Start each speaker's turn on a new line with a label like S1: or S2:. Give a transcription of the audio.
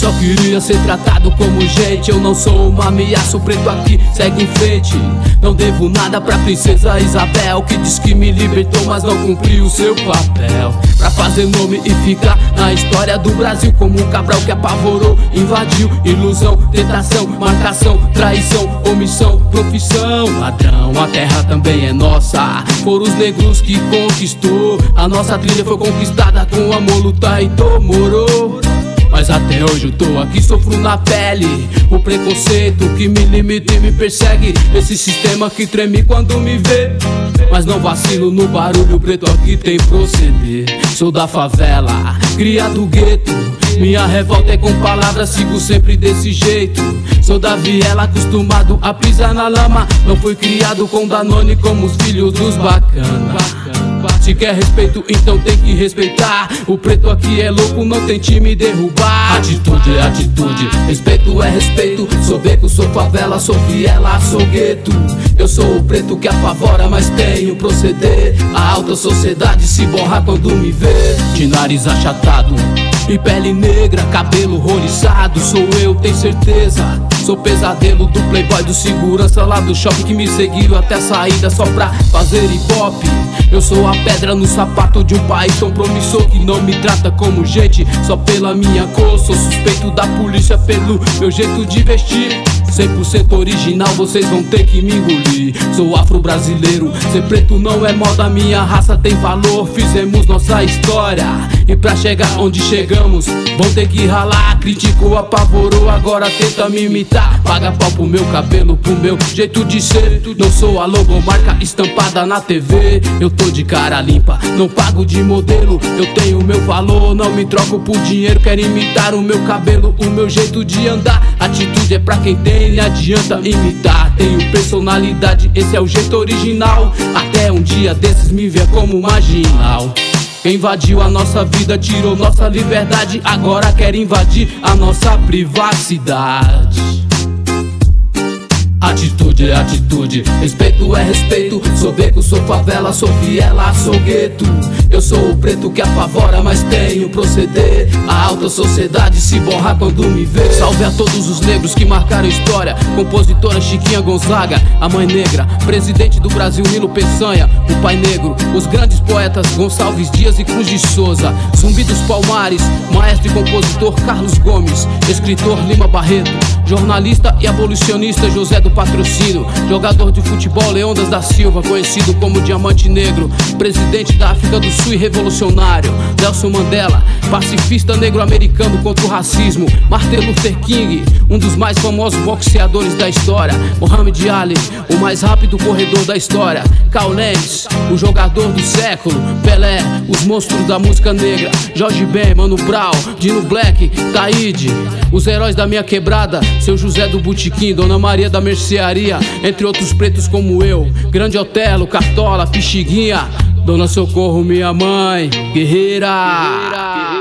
S1: Só queria ser tratado como gente. Eu não sou uma ameaça, o preto aqui segue em frente. Não devo nada pra princesa Isabel, que diz que me libertou, mas não cumpriu o seu papel. Pra fazer nome e ficar na história do Brasil como um Cabral que apavorou, invadiu. Ilusão, tentação, marcação, traição, omissão, profissão, ladrão. A terra também é nossa, foram os negros que conquistou. A nossa trilha foi conquistada com amor, luta e dor, morou. Mas até hoje eu tô aqui, sofro na pele o preconceito que me limita e me persegue. Esse sistema que treme quando me vê. Mas não vacilo no barulho, preto aqui tem proceder. Sou da favela, cria do gueto. Minha revolta é com palavras, sigo sempre desse jeito. Sou da viela, acostumado a pisar na lama. Não fui criado com Danone como os filhos dos bacana. Se quer respeito, então tem que respeitar. O preto aqui é louco, não tente me derrubar. Atitude é atitude, respeito é respeito. Sou beco, sou favela, sou viela, sou gueto. Eu sou o preto que apavora, mas tenho proceder. A alta sociedade se borra quando me vê. De nariz achatado e pele negra, cabelo roliçado. Sou eu, tem certeza. Sou pesadelo do playboy, do segurança lá do shopping, que me seguiram até a saída só pra fazer hip-hop. Eu sou a pedra no sapato de um país tão promissor que não me trata como gente só pela minha cor. Sou suspeito da polícia pelo meu jeito de vestir. 100% original, vocês vão ter que me engolir. Sou afro-brasileiro, ser preto não é moda. Minha raça tem valor, fizemos nossa história. E pra chegar onde chegamos, vão ter que ralar. Criticou, apavorou, agora tenta me imitar. Paga pau pro meu cabelo, pro meu jeito de ser. Não sou a logomarca estampada na TV. Eu tô de cara limpa, não pago de modelo. Eu tenho meu valor, não me troco por dinheiro. Quero imitar o meu cabelo, o meu jeito de andar. Atitude é pra quem tem, nem adianta imitar. Tenho personalidade, esse é o jeito original. Até um dia desses me ver como marginal. Quem invadiu a nossa vida, tirou nossa liberdade, agora quer invadir a nossa privacidade. Atitude é atitude, respeito é respeito. Sou beco, sou favela, sou viela, sou gueto. Eu sou o preto que apavora, mas tenho proceder. A alta sociedade se borra quando me vê. Salve a todos os negros que marcaram história. Compositora Chiquinha Gonzaga, a mãe negra. Presidente do Brasil Nilo Peçanha, o pai negro. Os grandes poetas Gonçalves Dias e Cruz de Souza. Zumbi dos Palmares, maestro e compositor Carlos Gomes. Escritor Lima Barreto, jornalista e abolicionista José do Patrocínio. Jogador de futebol Leônidas da Silva, conhecido como Diamante Negro. Presidente da África do Sul e revolucionário Nelson Mandela, pacifista negro-americano contra o racismo. Martin Luther King, um dos mais famosos boxeadores da história. Muhammad Ali, o mais rápido corredor da história. Carl Lentz, o jogador do século. Pelé, os monstros da música negra. Jorge Ben, Mano Brown, Dino Black, Taíde, os heróis da minha quebrada. Seu José do Botequim, Dona Maria da Mercearia, entre outros pretos como eu. Grande Otelo, Cartola, Pixiguinha, Dona Socorro, minha mãe, guerreira.